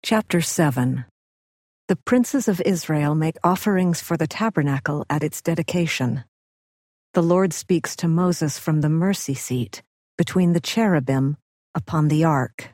Chapter 7. The princes of Israel make offerings for the tabernacle at its dedication. The Lord speaks to Moses from the mercy seat, between the cherubim, upon the ark.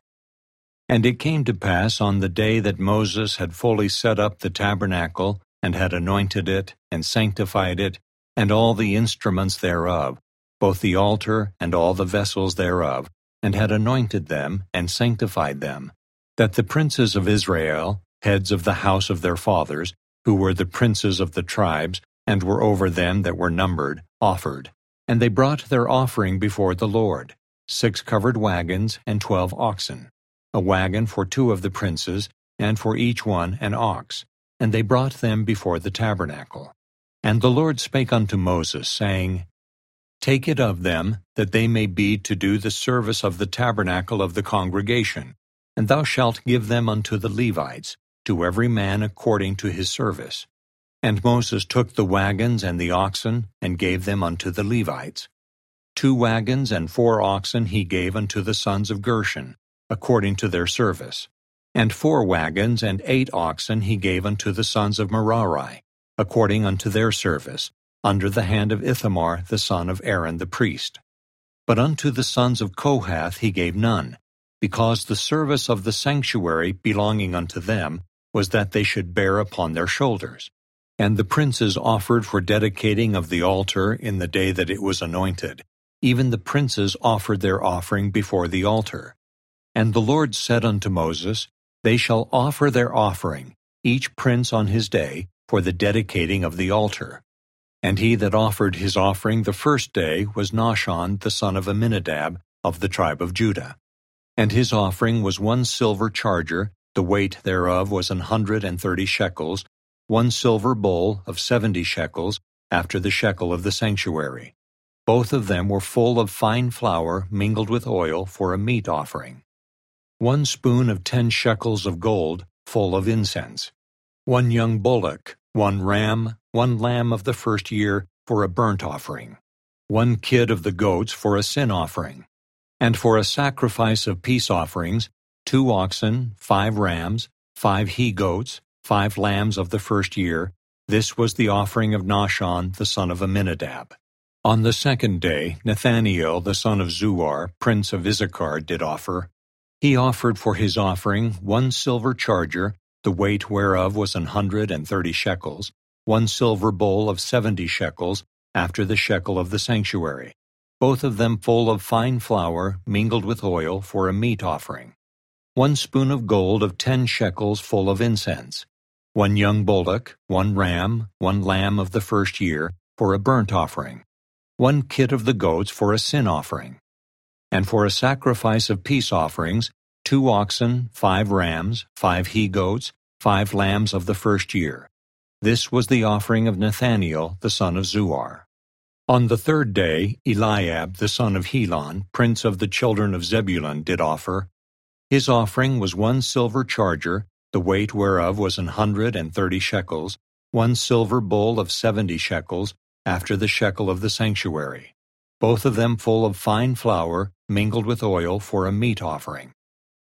And it came to pass on the day that Moses had fully set up the tabernacle, and had anointed it, and sanctified it, and all the instruments thereof, both the altar and all the vessels thereof, and had anointed them, and sanctified them, that the princes of Israel, heads of the house of their fathers, who were the princes of the tribes, and were over them that were numbered, offered. And they brought their offering before the Lord, 6 covered wagons and 12 oxen, a wagon for 2 of the princes, and for each one an ox. And they brought them before the tabernacle. And the Lord spake unto Moses, saying, Take it of them, that they may be to do the service of the tabernacle of the congregation, and thou shalt give them unto the Levites, to every man according to his service. And Moses took the wagons and the oxen, and gave them unto the Levites. 2 wagons and 4 oxen he gave unto the sons of Gershon, according to their service. And 4 wagons and 8 oxen he gave unto the sons of Merari, according unto their service, under the hand of Ithamar the son of Aaron the priest. But unto the sons of Kohath he gave none, because the service of the sanctuary belonging unto them was that they should bear upon their shoulders. And the princes offered for dedicating of the altar in the day that it was anointed. Even the princes offered their offering before the altar. And the Lord said unto Moses, They shall offer their offering, each prince on his day, for the dedicating of the altar. And he that offered his offering the first day was Nahshon the son of Amminadab of the tribe of Judah. And his offering was 1 silver charger, the weight thereof was 130 shekels, 1 silver bowl of 70 shekels, after the shekel of the sanctuary. Both of them were full of fine flour mingled with oil for a meat offering. 1 spoon of 10 shekels of gold, full of incense. 1 young bullock, 1 ram, 1 lamb of the first year for a burnt offering. 1 kid of the goats for a sin offering. And for a sacrifice of peace offerings, 2 oxen, 5 rams, 5 he-goats, 5 lambs of the first year. This was the offering of Nahshon the son of Amminadab. On the 2nd day, Nathaniel the son of Zuar, prince of Issachar, did offer. He offered for his offering 1 silver charger, the weight whereof was 130 shekels, 1 silver bowl of 70 shekels, after the shekel of the sanctuary, both of them full of fine flour mingled with oil for a meat offering. 1 spoon of gold of 10 shekels full of incense. 1 young bullock, 1 ram, 1 lamb of the first year for a burnt offering. 1 kid of the goats for a sin offering. And for a sacrifice of peace offerings, 2 oxen, 5 rams, 5 he-goats, 5 lambs of the first year. This was the offering of Nathaniel the son of Zuar. On the 3rd day, Eliab the son of Helon, prince of the children of Zebulun, did offer. His offering was 1 silver charger, the weight whereof was 130 shekels, 1 silver bowl of 70 shekels, after the shekel of the sanctuary, both of them full of fine flour mingled with oil for a meat offering.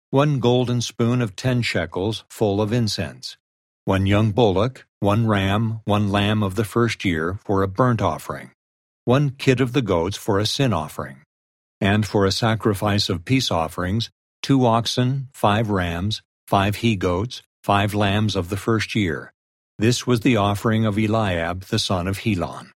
1 golden spoon of 10 shekels full of incense. 1 young bullock, 1 ram, 1 lamb of the first year for a burnt offering. 1 kid of the goats for a sin offering. And for a sacrifice of peace offerings, 2 oxen, 5 rams, 5 he-goats, 5 lambs of the first year. This was the offering of Eliab the son of Helon.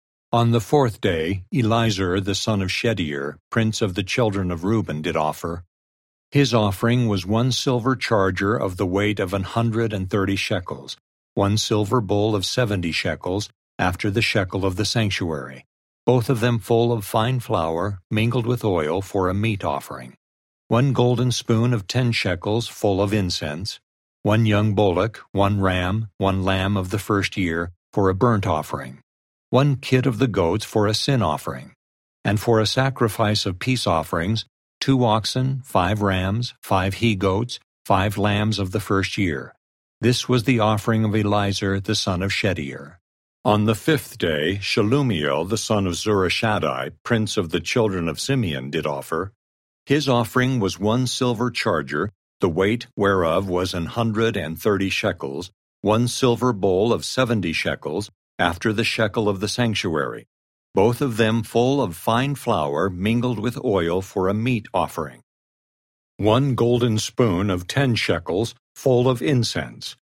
On the 4th day, Elizur the son of Shedeur, prince of the children of Reuben, did offer. His offering was 1 silver charger of the weight of 130 shekels, 1 silver bowl of 70 shekels, after the shekel of the sanctuary, both of them full of fine flour mingled with oil for a meat offering. 1 golden spoon of 10 shekels full of incense. 1 young bullock, 1 ram, 1 lamb of the first year for a burnt offering. 1 kid of the goats for a sin offering. And for a sacrifice of peace offerings, 2 oxen, 5 rams, 5 he-goats, 5 lambs of the first year. This was the offering of Elizur the son of Shedeur. On the 5th day, Shelumiel the son of Zurishaddai, prince of the children of Simeon, did offer. His offering was 1 silver charger, the weight whereof was 130 shekels, 1 silver bowl of 70 shekels, after the shekel of the sanctuary, both of them full of fine flour mingled with oil for a meat offering. 1 golden spoon of 10 shekels, full of incense.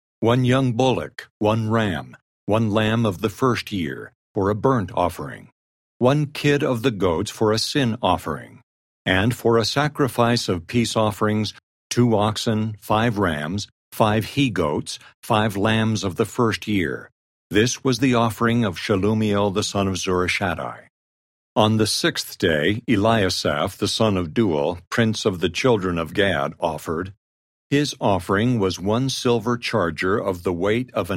1 young bullock, 1 ram, 1 lamb of the first year, for a burnt offering. 1 kid of the goats for a sin offering. And for a sacrifice of peace offerings, 2 oxen, 5 rams, 5 he-goats, 5 lambs of the first year. This was the offering of Shelumiel the son of Zurishaddai. On the 6th day, Eliasaph the son of Deuel, prince of the children of Gad, offered. His offering was 1 silver charger of the weight of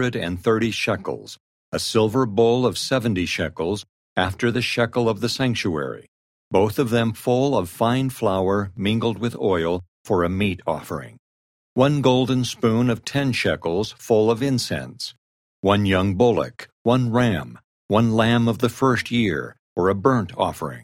130 shekels, a silver bowl of 70 shekels, after the shekel of the sanctuary, both of them full of fine flour mingled with oil for a meat offering. 1 golden spoon of 10 shekels, full of incense. 1 young bullock, 1 ram, 1 lamb of the first year, for a burnt offering.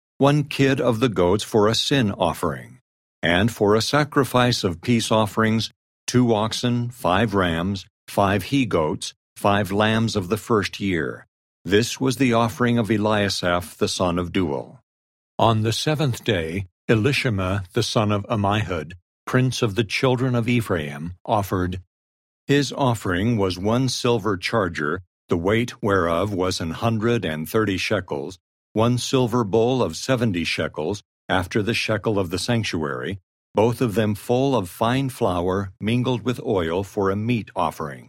1 kid of the goats for a sin offering. And for a sacrifice of peace offerings, 2 oxen, 5 rams, 5 he-goats, 5 lambs of the first year. This was the offering of Eliasaph the son of Deuel. On the 7th day, Elishama the son of Ammihud, prince of the children of Ephraim, offered. His offering was 1 silver charger, the weight whereof was 130 shekels, 1 silver bowl of 70 shekels, after the shekel of the sanctuary, both of them full of fine flour mingled with oil for a meat offering.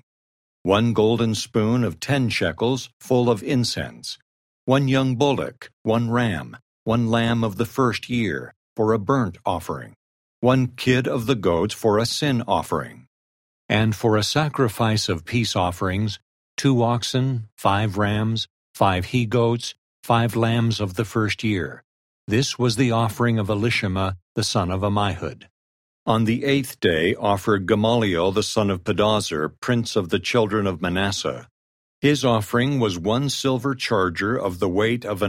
1 golden spoon of 10 shekels, full of incense. 1 young bullock, 1 ram, 1 lamb of the first year, for a burnt offering. 1 kid of the goats for a sin offering. And for a sacrifice of peace offerings, 2 oxen, 5 rams, 5 he-goats, 5 lambs of the first year. This was the offering of Elishama the son of Ammihud. On the 8th day offered Gamaliel the son of Pedazur, prince of the children of Manasseh. His offering was 1 silver charger of the weight of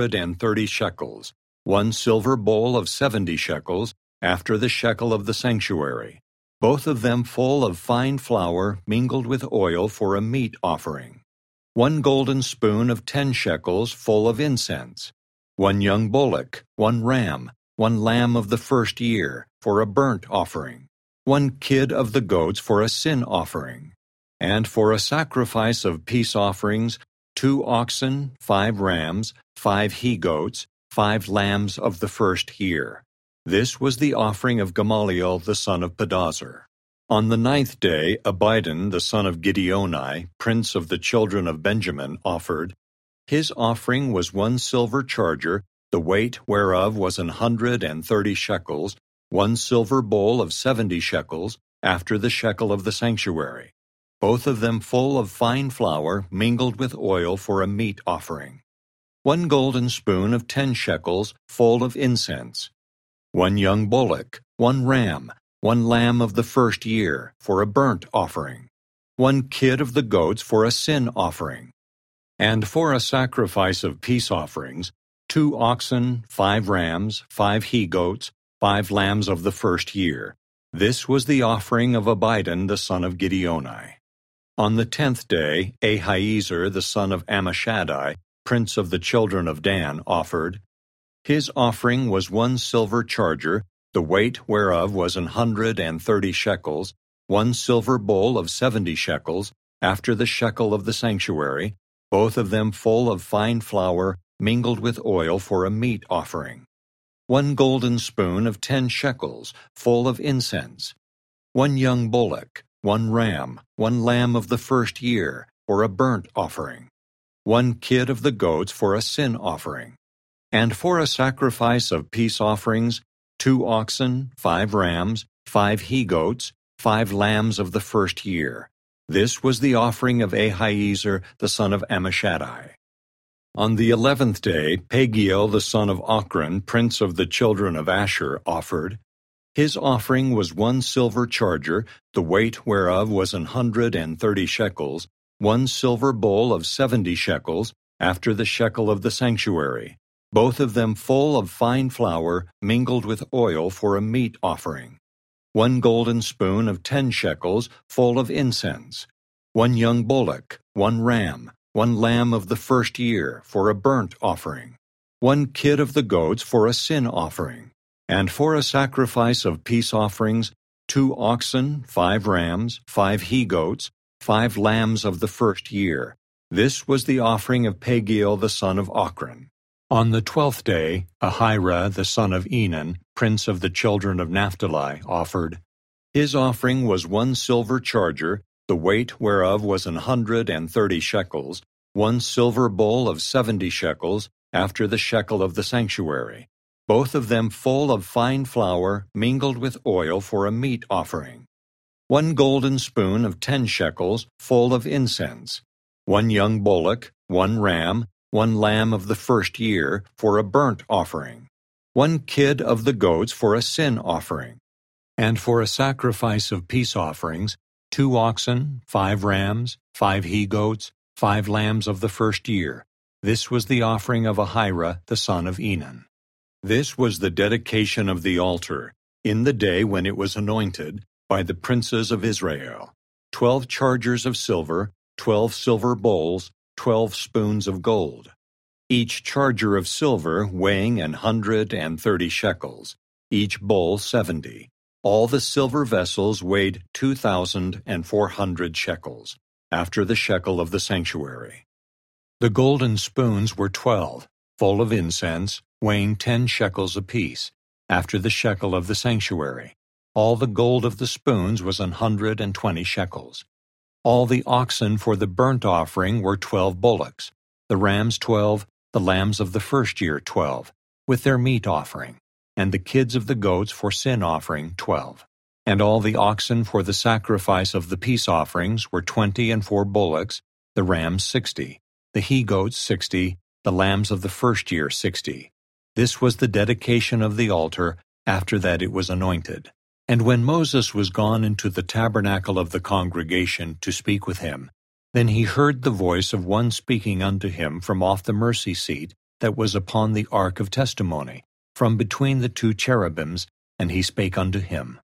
130 shekels, 1 silver bowl of 70 shekels, after the shekel of the sanctuary, both of them full of fine flour mingled with oil for a meat offering. 1 golden spoon of 10 shekels, full of incense. 1 young bullock, 1 ram, 1 lamb of the first year, for a burnt offering. 1 kid of the goats for a sin offering. And for a sacrifice of peace offerings, 2 oxen, 5 rams, 5 he-goats, 5 lambs of the first year. This was the offering of Gamaliel the son of Pedazur. On the 9th day Abidan the son of Gideoni, prince of the children of Benjamin, offered. His offering was 1 silver charger, the weight whereof was 130 shekels, 1 silver bowl of 70 shekels, after the shekel of the sanctuary, both of them full of fine flour mingled with oil for a meat offering. 1 golden spoon of 10 shekels, full of incense. 1 young bullock, 1 ram, 1 lamb of the first year, for a burnt offering. 1 kid of the goats for a sin offering. And for a sacrifice of peace offerings, 2 oxen, 5 rams, 5 he-goats, 5 lambs of the first year. This was the offering of Abidan the son of Gideoni. On the 10th day, Ahiezer the son of Ammishaddai, prince of the children of Dan, offered. His offering was 1 silver charger, the weight whereof was 130 shekels, 1 silver bowl of 70 shekels, after the shekel of the sanctuary, both of them full of fine flour mingled with oil for a meat offering. 1 golden spoon of 10 shekels, full of incense. 1 young bullock, 1 ram, 1 lamb of the first year, for a burnt offering. 1 kid of the goats for a sin offering. And for a sacrifice of peace offerings, 2 oxen, 5 rams, 5 he-goats, 5 lambs of the first year. This was the offering of Ahiezer the son of Ammishaddai. On the 11th day, Pagiel the son of Ochran, prince of the children of Asher, offered. His offering was 1 silver charger, the weight whereof was 130 shekels, 1 silver bowl of 70 shekels, after the shekel of the sanctuary, both of them full of fine flour mingled with oil for a meat offering. 1 golden spoon of 10 shekels full of incense, 1 young bullock, 1 ram, 1 lamb of the first year for a burnt offering, 1 kid of the goats for a sin offering, and for a sacrifice of peace offerings, 2 oxen, 5 rams, 5 he-goats, 5 lambs of the first year. This was the offering of Pagiel the son of Ochran. On the 12th day, Ahira the son of Enan, prince of the children of Naphtali, offered. His offering was 1 silver charger, the weight whereof was 130 shekels, 1 silver bowl of 70 shekels, after the shekel of the sanctuary, both of them full of fine flour mingled with oil for a meat offering, 1 golden spoon of 10 shekels full of incense, 1 young bullock, 1 ram, 1 lamb of the first year for a burnt offering, 1 kid of the goats for a sin offering, and for a sacrifice of peace offerings, 2 oxen, 5 rams, 5 he-goats, 5 lambs of the first year. This was the offering of Ahira the son of Enan. This was the dedication of the altar, in the day when it was anointed, by the princes of Israel. 12 chargers of silver, 12 silver bowls, 12 spoons of gold. Each charger of silver weighing 130 shekels, each bowl 70. All the silver vessels weighed 2,400 shekels, after the shekel of the sanctuary. The golden spoons were 12, full of incense, weighing 10 shekels apiece, after the shekel of the sanctuary. All the gold of the spoons was 120 shekels. All the oxen for the burnt offering were 12 bullocks, the rams 12, the lambs of the first year 12, with their meat offering, and the kids of the goats for sin offering 12. And all the oxen for the sacrifice of the peace offerings were 20 and 4 bullocks, the rams 60, the he-goats 60, the lambs of the first year 60. This was the dedication of the altar, after that it was anointed. And when Moses was gone into the tabernacle of the congregation to speak with him, then he heard the voice of one speaking unto him from off the mercy seat that was upon the ark of testimony, from between the 2 cherubims, and he spake unto him.